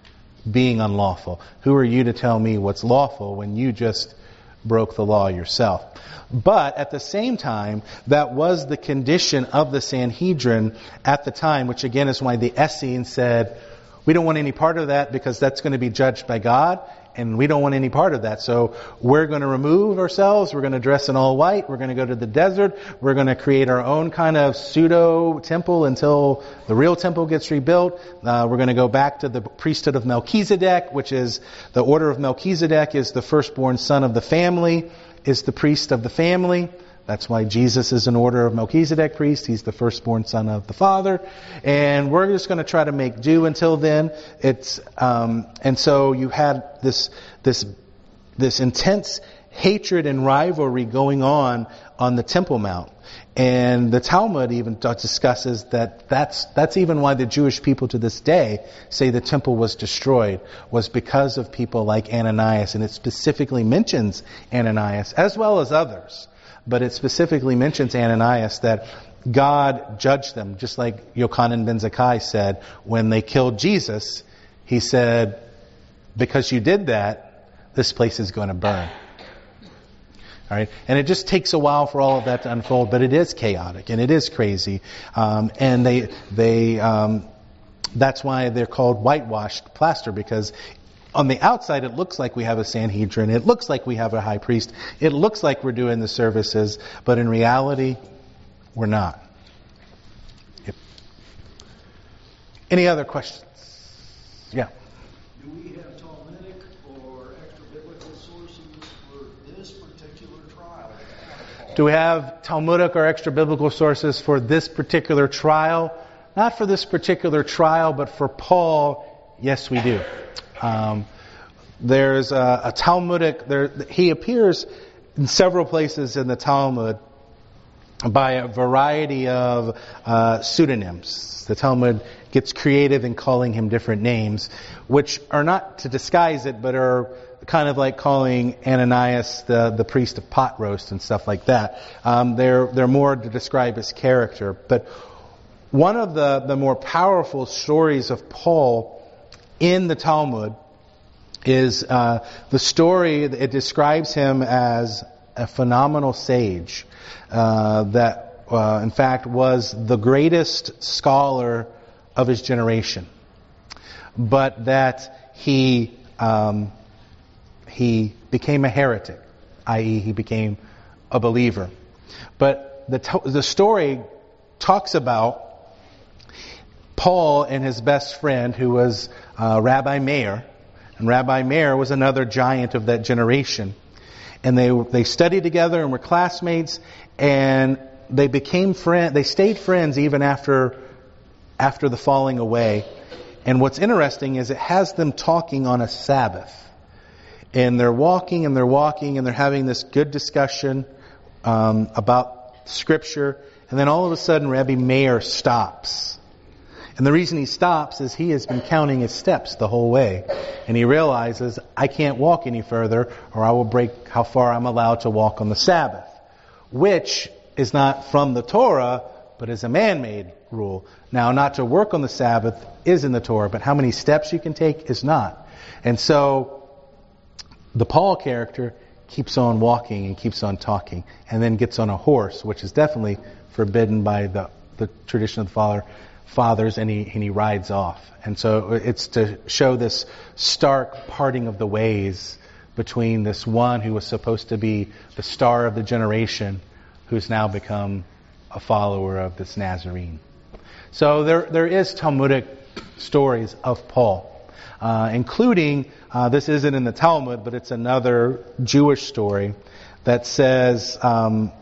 being unlawful. Who are you to tell me what's lawful when you just broke the law yourself? But at the same time, that was the condition of the Sanhedrin at the time, which again is why the Essenes said, we don't want any part of that because that's going to be judged by God, and we don't want any part of that. So we're going to remove ourselves, we're going to dress in all white, we're going to go to the desert, we're going to create our own kind of pseudo-temple until the real temple gets rebuilt. Uh, we're going to go back to the priesthood of Melchizedek, which is the order of Melchizedek is the firstborn son of the family, is the priest of the family. That's why Jesus is an order of Melchizedek priest. He's the firstborn son of the Father. And we're just going to try to make do until then. It's, um, and so you had this, this, this intense hatred and rivalry going on on the Temple Mount. And the Talmud even discusses that that's, that's even why the Jewish people to this day say the temple was destroyed, was because of people like Ananias. And it specifically mentions Ananias as well as others. But it specifically mentions Ananias, that God judged them, just like Yochanan ben Zakkai said when they killed Jesus. He said, because you did that, this place is going to burn. All right, and it just takes a while for all of that to unfold, but it is chaotic and it is crazy, um, and they they um, that's why they're called whitewashed plaster, because on the outside, it looks like we have a Sanhedrin. It looks like we have a high priest. It looks like we're doing the services. But in reality, we're not. Yep. Any other questions? Yeah. Do we have Talmudic or extra-biblical sources for this particular trial? Do we have Talmudic or extra-biblical sources for this particular trial? Not for this particular trial, but for Paul, yes, we do. Um, there's a, a Talmudic, there, he appears in several places in the Talmud by a variety of uh, pseudonyms. The Talmud gets creative in calling him different names, which are not to disguise it, but are kind of like calling Ananias the, the priest of pot roast and stuff like that. Um, they're, they're more to describe his character. But one of the, the more powerful stories of Paul in the Talmud is uh, the story. It describes him as a phenomenal sage uh, that uh, in fact, was the greatest scholar of his generation, but that he um, he became a heretic, that is, he became a believer. But the to- the story talks about Paul and his best friend, who was uh, Rabbi Meir, and Rabbi Meir was another giant of that generation. And they they studied together and were classmates, and they became friends. They stayed friends even after after the falling away. And what's interesting is it has them talking on a Sabbath, and they're walking and they're walking and they're having this good discussion um, about Scripture. And then all of a sudden, Rabbi Meir stops. And the reason he stops is he has been counting his steps the whole way. And he realizes, I can't walk any further or I will break how far I'm allowed to walk on the Sabbath. Which is not from the Torah, but is a man-made rule. Now, not to work on the Sabbath is in the Torah, but how many steps you can take is not. And so, the Paul character keeps on walking and keeps on talking, and then gets on a horse, which is definitely forbidden by the, the tradition of the father. fathers and he, and he rides off. And so it's to show this stark parting of the ways between this one who was supposed to be the star of the generation, who's now become a follower of this Nazarene. So there there is Talmudic stories of Paul, uh, including, uh, this isn't in the Talmud, but it's another Jewish story that says um,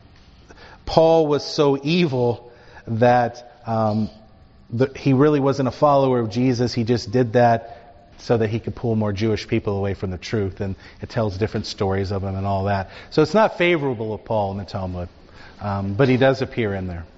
Paul was so evil that Um, the, he really wasn't a follower of Jesus. He just did that so that he could pull more Jewish people away from the truth. And it tells different stories of him and all that. So it's not favorable of Paul in the Talmud. Um, but he does appear in there.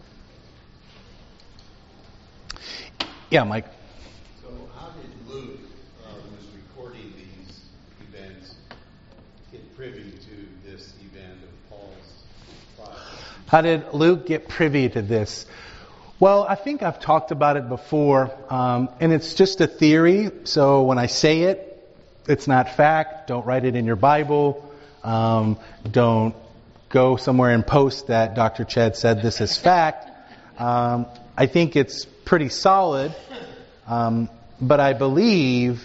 Yeah, Mike. So how did Luke, uh, who was recording these events, get privy to this event of Paul's life? How did Luke get privy to this? Well, I think I've talked about it before, um, and it's just a theory, so when I say it, it's not fact. Don't write it in your Bible. Um, don't go somewhere and post that Doctor Chad said this is fact. Um, I think it's pretty solid, um, but I believe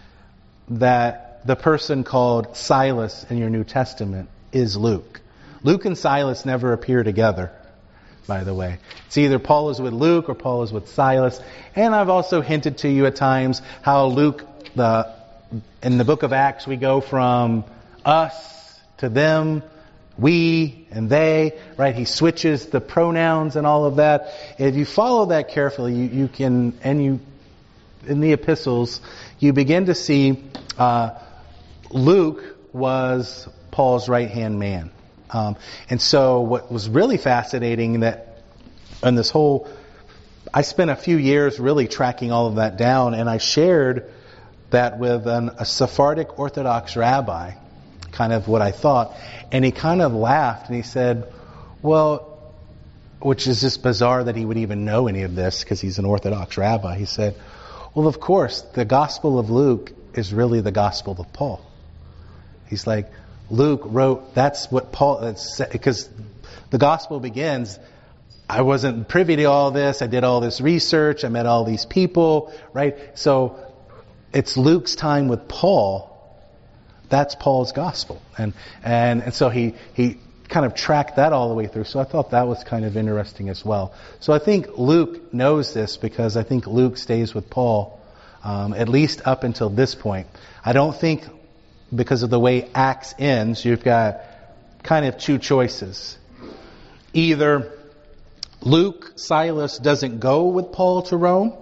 that the person called Silas in your New Testament is Luke. Luke and Silas never appear together, by the way. It's either Paul is with Luke or Paul is with Silas. And I've also hinted to you at times how Luke, the in the book of Acts, we go from us to them, we and they, right? He switches the pronouns and all of that. If you follow that carefully, you, you can, and you, in the epistles, you begin to see uh, Luke was Paul's right-hand man. Um, and so what was really fascinating that in this whole, I spent a few years really tracking all of that down, and I shared that with an, a Sephardic Orthodox rabbi, kind of what I thought, and he kind of laughed and he said, well, which is just bizarre that he would even know any of this because he's an Orthodox rabbi. He said, well, of course, the Gospel of Luke is really the Gospel of Paul. He's like, Luke wrote, that's what Paul, because the gospel begins, I wasn't privy to all this, I did all this research, I met all these people, right? So it's Luke's time with Paul, that's Paul's gospel. And and, and so he, he kind of tracked that all the way through. So I thought that was kind of interesting as well. So I think Luke knows this because I think Luke stays with Paul, um, at least up until this point. I don't think, because of the way Acts ends, you've got kind of two choices. Either Luke, Silas doesn't go with Paul to Rome,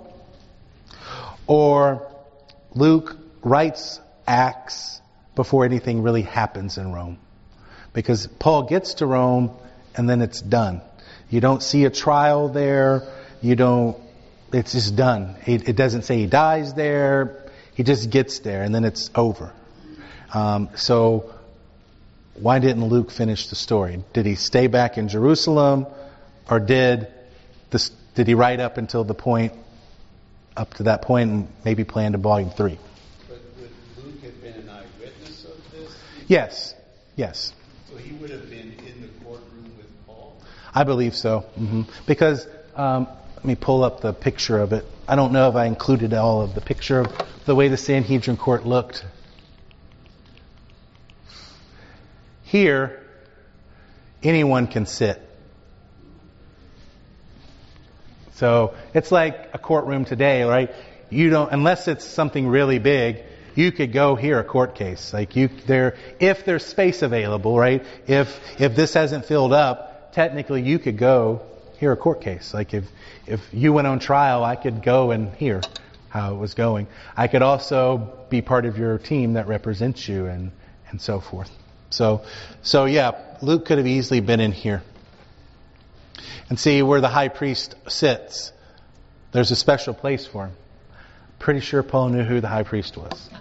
or Luke writes Acts before anything really happens in Rome. Because Paul gets to Rome and then it's done. You don't see a trial there. You don't, it's just done. It, it doesn't say he dies there. He just gets there and then it's over. Um, so why didn't Luke finish the story? Did he stay back in Jerusalem, or did this, did he write up until the point, up to that point, and maybe planned a volume three? But would Luke have been an eyewitness of this? Yes, yes. So he would have been in the courtroom with Paul? I believe so. hmm Because, um, let me pull up the picture of it. I don't know if I included all of the picture of the way the Sanhedrin court looked. Here, anyone can sit. So it's like a courtroom today, right? You don't, unless it's something really big, you could go hear a court case. Like you, there, if there's space available, right? If if this hasn't filled up, technically you could go hear a court case. Like if if you went on trial, I could go and hear how it was going. I could also be part of your team that represents you and and so forth. So so yeah, Luke could have easily been in here. And see where the high priest sits. There's a special place for him. Pretty sure Paul knew who the high priest was.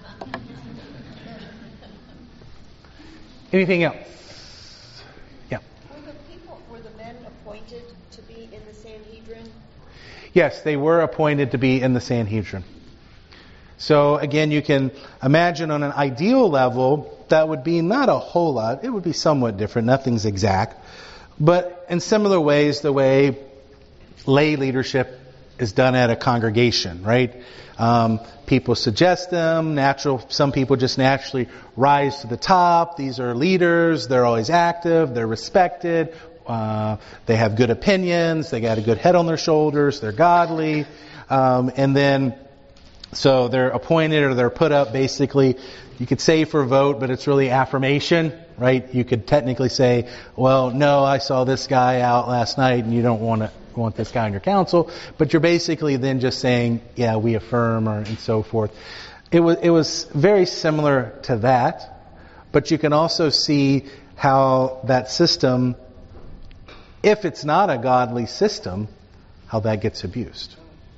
Anything else? Yeah. Were the people, were the men appointed to be in the Sanhedrin? Yes, they were appointed to be in the Sanhedrin. So again, you can imagine on an ideal level, that would be not a whole lot. It would be somewhat different. Nothing's exact. But in similar ways, the way lay leadership is done at a congregation, right? Um, people suggest them. Natural. Some people just naturally rise to the top. These are leaders. They're always active. They're respected. Uh, they have good opinions. They got a good head on their shoulders. They're godly. Um, and then, so they're appointed or they're put up basically, you could say for vote, but it's really affirmation, right? You could technically say, well, no, I saw this guy out last night and you don't want to want this guy on your council, but you're basically then just saying, yeah, we affirm, or and so forth. It was it was very similar to that, but you can also see how that system, if it's not a godly system, how that gets abused.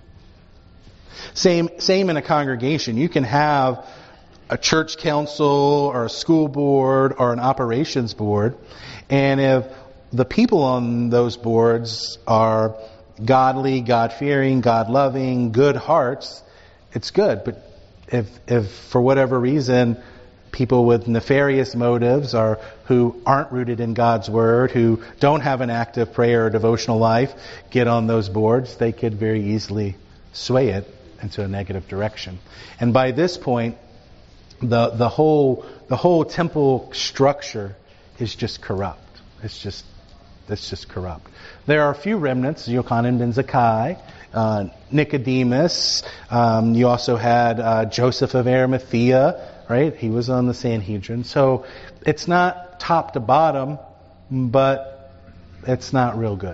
Same same in a congregation. You can have a church council or a school board or an operations board, and if the people on those boards are godly, God-fearing, God-loving, good hearts, it's good. But if, if for whatever reason, people with nefarious motives or who aren't rooted in God's Word, who don't have an active prayer or devotional life, get on those boards, they could very easily sway it into a negative direction. And by this point, the the whole the whole temple structure is just corrupt. It's just It's just corrupt. There are a few remnants, Yochanan ben Zakkai, uh, Nicodemus. Um, you also had uh, Joseph of Arimathea, right? He was on the Sanhedrin. So it's not top to bottom, but it's not real good.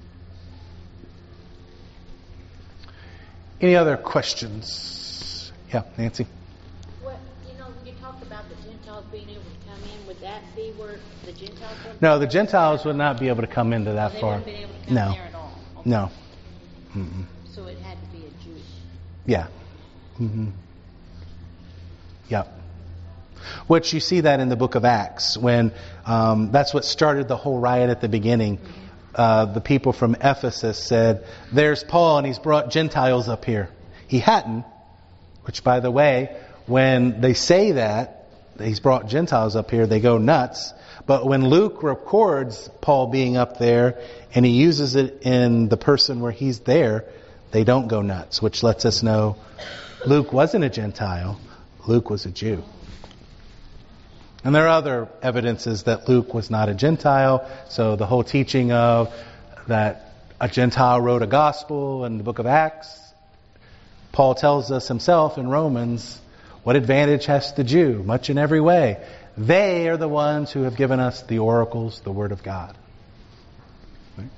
Any other questions? Yeah, Nancy? What, you know, you talked about the Gentiles being able to come in. Would that be where the Gentiles would? No, the Gentiles would not be able to come into that they far. They wouldn't be able to come no. there at all? Okay. No. Mm-mm. So it had to be a Jewish. Yeah. Mm-hmm. Yep. Which you see that in the book of Acts, when um, that's what started the whole riot at the beginning. Mm-hmm. Uh, the people from Ephesus said, there's Paul and he's brought Gentiles up here. He hadn't, which by the way, when they say that, he's brought Gentiles up here, they go nuts. But when Luke records Paul being up there and he uses it in the person where he's there, they don't go nuts, which lets us know Luke wasn't a Gentile. Luke was a Jew. And there are other evidences that Luke was not a Gentile. So the whole teaching of that a Gentile wrote a gospel in the book of Acts, Paul tells us himself in Romans, what advantage has the Jew? Much in every way. They are the ones who have given us the oracles, the Word of God. Right?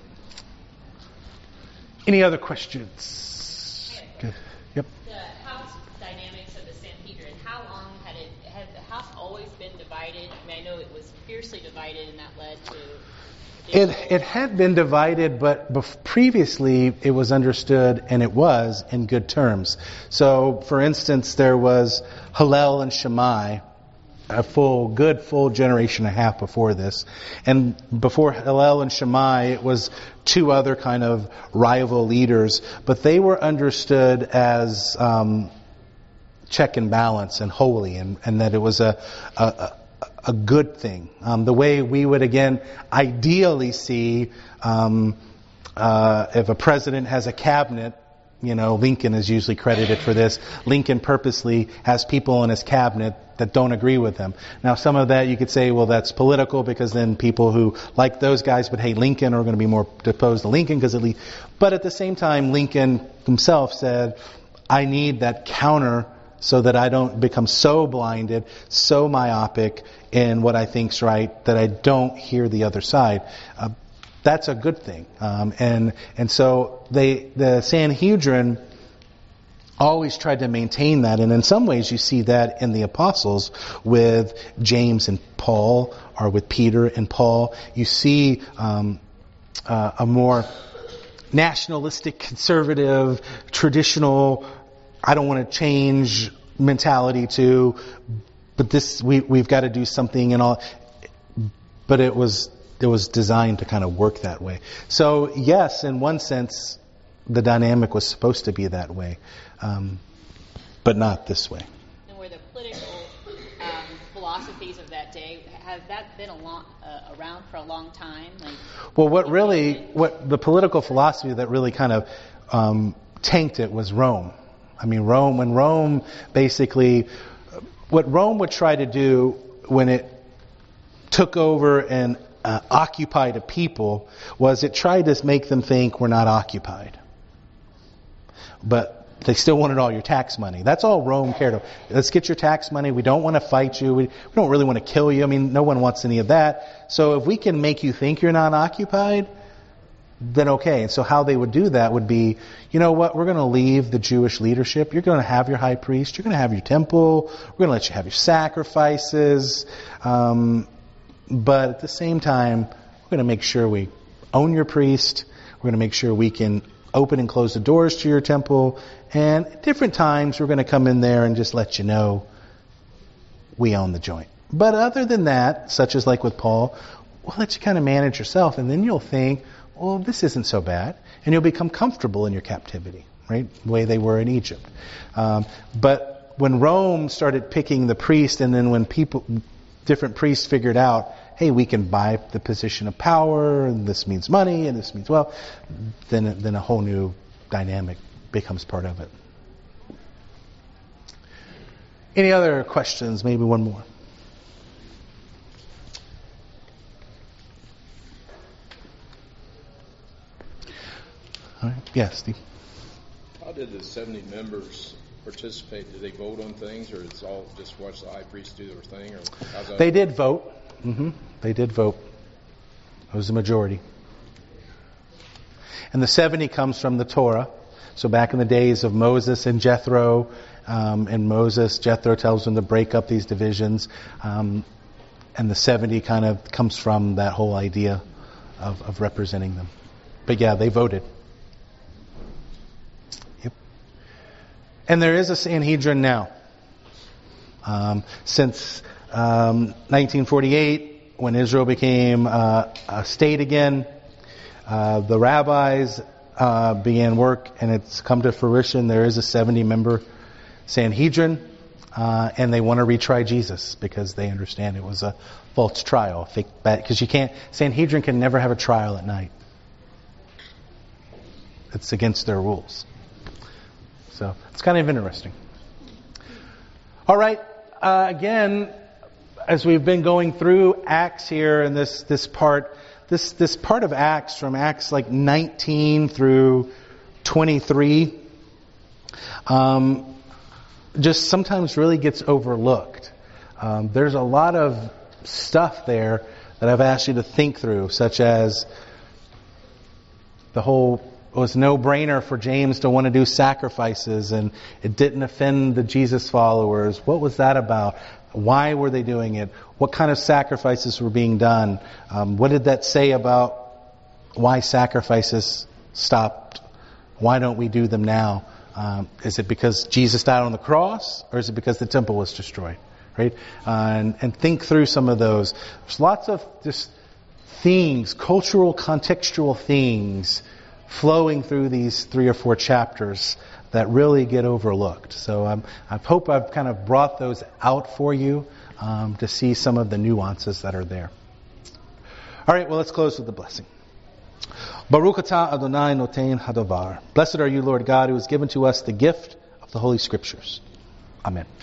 Any other questions? Good. Yep. The house dynamics of the Sanhedrin, how long had it, had the house always been divided? I mean, I know it was fiercely divided and that led to... It it had been divided, but bef- previously it was understood, and it was, in good terms. So, for instance, there was Hillel and Shammai, a full, good full generation and a half before this. And before Hillel and Shammai, it was two other kind of rival leaders, but they were understood as um, check and balance and holy, and, and that it was a, a, a good thing. Um, the way we would, again, ideally see um, uh, if a president has a cabinet, you know, Lincoln is usually credited for this. Lincoln purposely has people in his cabinet that don't agree with him. Now, some of that you could say, well, that's political, because then people who like those guys but hate Lincoln are going to be more opposed to Lincoln because at least. But at the same time, Lincoln himself said, I need that counter so that I don't become so blinded, so myopic in what I think's right that I don't hear the other side. Uh, That's a good thing. Um, and and so they the Sanhedrin always tried to maintain that. And in some ways you see that in the apostles with James and Paul, or with Peter and Paul. You see um, uh, a more nationalistic, conservative, traditional, I don't want to change mentality to, but this we, we've got to do something and all. But it was... It was designed to kind of work that way. So yes, in one sense, the dynamic was supposed to be that way, um, but not this way. And were the political um, philosophies of that day, has that been a long, uh, around for a long time? Like, well, what really, what the political philosophy that really kind of um, tanked it was Rome. I mean, Rome, when Rome basically, what Rome would try to do when it took over and Uh, occupied a people was it tried to make them think we're not occupied. But they still wanted all your tax money. That's all Rome cared about. Let's get your tax money. We don't want to fight you. We, we don't really want to kill you. I mean, no one wants any of that. So if we can make you think you're not occupied, then okay. And so how they would do that would be, you know what, we're going to leave the Jewish leadership. You're going to have your high priest. You're going to have your temple. We're going to let you have your sacrifices. Um... But at the same time, we're going to make sure we own your priest. We're going to make sure we can open and close the doors to your temple. And at different times, we're going to come in there and just let you know we own the joint. But other than that, such as like with Paul, we'll let you kind of manage yourself. And then you'll think, well, this isn't so bad. And you'll become comfortable in your captivity, right? The way they were in Egypt. Um, but when Rome started picking the priest, and then when people... different priests figured out, hey, we can buy the position of power, and this means money, and this means wealth, then, then a whole new dynamic becomes part of it. Any other questions? Maybe one more. All right. Yes, Steve. How did the seventy members participate? Did they vote on things, or it's all just watch the high priest do their thing? Or how's that? They did vote. Mm-hmm. They did vote. It was the majority. And the seventy comes from the Torah. So back in the days of Moses and Jethro, um, and Moses, Jethro tells them to break up these divisions. Um, and the seventy kind of comes from that whole idea of, of representing them. But yeah, they voted. And there is a Sanhedrin now. Um, since um, nineteen forty-eight, when Israel became uh, a state again, uh, the rabbis uh, began work, and it's come to fruition. There is a seventy-member Sanhedrin, uh, and they want to retry Jesus because they understand it was a false trial, fake bad. Because you can't, Sanhedrin can never have a trial at night. It's against their rules. So it's kind of interesting. All right. Uh, again, as we've been going through Acts here, and this this part, this this part of Acts from Acts like nineteen through twenty-three, um, just sometimes really gets overlooked. Um, there's a lot of stuff there that I've asked you to think through, such as the whole. It was no brainer for James to want to do sacrifices, and it didn't offend the Jesus followers. What was that about? Why were they doing it? What kind of sacrifices were being done? Um, what did that say about why sacrifices stopped? Why don't we do them now? Um, is it because Jesus died on the cross, or is it because the temple was destroyed? Right? Uh, and, and think through some of those. There's lots of just things, cultural, contextual things flowing through these three or four chapters that really get overlooked. So um, I hope I've kind of brought those out for you. um, to see some of the nuances that are there. All right, well, let's close with the blessing. Baruch atah Adonai noten hadavar. Blessed are you, Lord God, who has given to us the gift of the Holy Scriptures. Amen.